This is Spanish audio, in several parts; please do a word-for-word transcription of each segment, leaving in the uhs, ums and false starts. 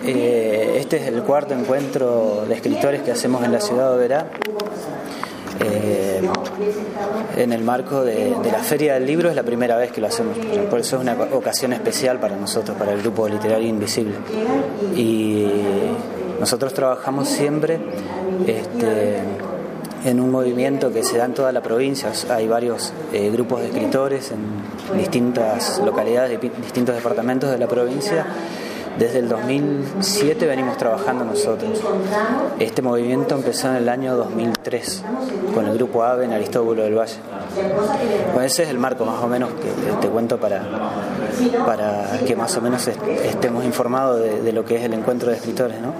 eh, este es el cuarto encuentro de escritores que hacemos en la ciudad de Oberá, eh, en el marco de, de la Feria del Libro. Es la primera vez que lo hacemos, por eso es una ocasión especial para nosotros, para el Grupo Literario Invisible. Y nosotros trabajamos siempre este, en un movimiento que se da en toda la provincia. Hay varios eh, grupos de escritores en distintas localidades, de distintos departamentos de la provincia. Desde el dos mil siete venimos trabajando nosotros. Este movimiento empezó en el año dos mil tres con el Grupo AVE en Aristóbulo del Valle. Bueno, ese es el marco más o menos que te cuento para, para que más o menos est- estemos informados de, de lo que es el encuentro de escritores, ¿no?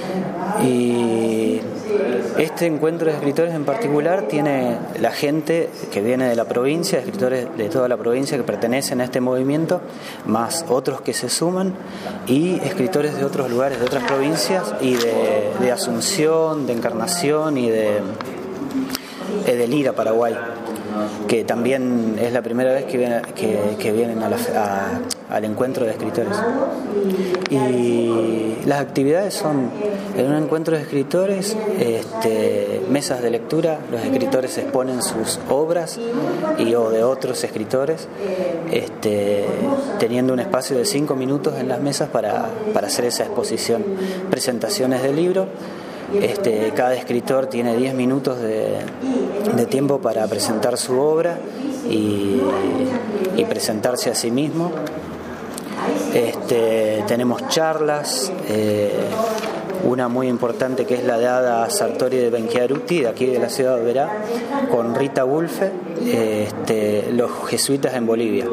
Y este encuentro de escritores en particular tiene la gente que viene de la provincia, escritores de toda la provincia que pertenecen a este movimiento, más otros que se suman, y escritores de otros lugares, de otras provincias, y de, de Asunción, de Encarnación y de, de Lira, Paraguay, que también es la primera vez que vienen, que, que vienen a la, a, al encuentro de escritores. Y las actividades son, en un encuentro de escritores, este, mesas de lectura, los escritores exponen sus obras y o de otros escritores, este, teniendo un espacio de cinco minutos en las mesas para, para hacer esa exposición. Presentaciones de libro. Este, cada escritor tiene diez minutos de, de tiempo para presentar su obra y, y presentarse a sí mismo. Este, tenemos charlas, eh, una muy importante que es la de Ada Sartori de Benchiaruti, de aquí de la ciudad de Oberá, con Rita Wulfe, este, los jesuitas en Bolivia.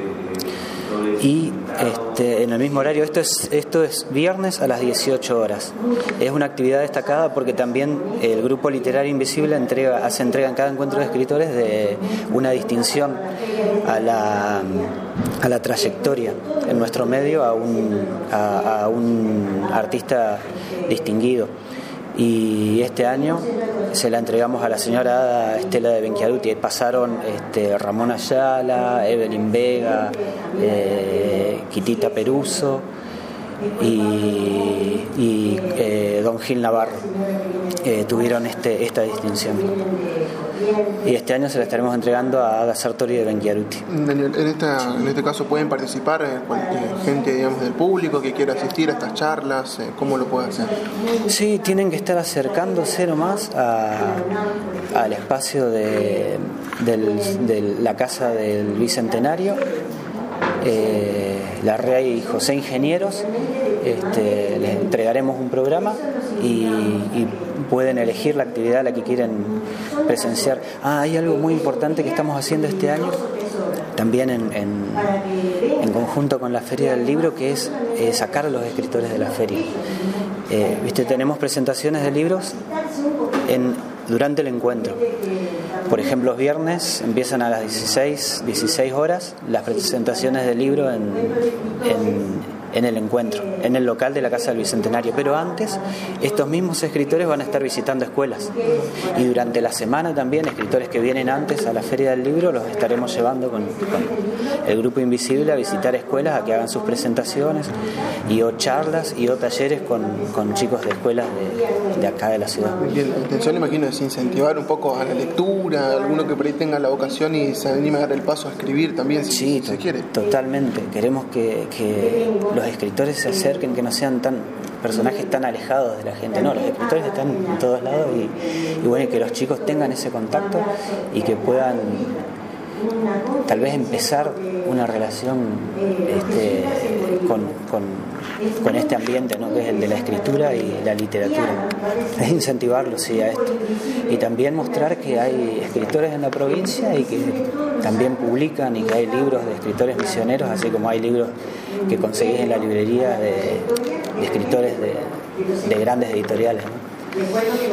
Y este, en el mismo horario, esto es, esto es viernes a las dieciocho horas. Es una actividad destacada porque también el Grupo Literario Invisible entrega, hace entrega en cada encuentro de escritores de una distinción a la, a la trayectoria en nuestro medio, a un, a, a un artista distinguido. Y este año se la entregamos a la señora Ada Estela de Benchiaruti. Pasaron este, Ramón Ayala, Evelyn Vega, eh, Quitita Peruso y, y eh, Don Gil Navarro. Eh, tuvieron este, esta distinción. Y este año se la estaremos entregando a Ada Sartori de Benchiaruti. En, esta, en este caso pueden participar eh, gente, digamos, del público que quiera asistir a estas charlas. Eh, ¿Cómo lo puede hacer? Sí, tienen que estar acercándose nomás a, al espacio de, del, de la Casa del Bicentenario, eh, la Rey José Ingenieros. Este, les entregaremos un programa y, y pueden elegir la actividad a la que quieren presenciar. Ah, hay algo muy importante que estamos haciendo este año, también en, en, en conjunto con la Feria del Libro, que es eh, sacar a los escritores de la feria. Eh, ¿viste? Tenemos presentaciones de libros en, durante el encuentro. Por ejemplo, los viernes empiezan a las dieciséis horas las presentaciones de libro en, en en el encuentro, en el local de la Casa del Bicentenario. Pero antes, estos mismos escritores van a estar visitando escuelas. Y durante la semana también, escritores que vienen antes a la Feria del Libro, los estaremos llevando con, con el Grupo Invisible a visitar escuelas, a que hagan sus presentaciones, y o charlas y o talleres con, con chicos de escuelas de, de acá de la ciudad. Bien, la intención, imagino, es incentivar un poco a la lectura, alguno que por ahí tenga la vocación y se anime a dar el paso a escribir también, si, sí, si se quiere. Totalmente. Queremos que, que los escritores se acerquen, que no sean tan personajes tan alejados de la gente. No, los escritores están en todos lados y, y bueno, que los chicos tengan ese contacto y que puedan tal vez empezar una relación este, con, con, con este ambiente, ¿no?, que es el de la escritura y la literatura. Es incentivarlos, sí, a esto. Y también mostrar que hay escritores en la provincia y que también publican, y que hay libros de escritores misioneros, así como hay libros que conseguís en la librería de, de escritores de, de grandes editoriales, ¿no?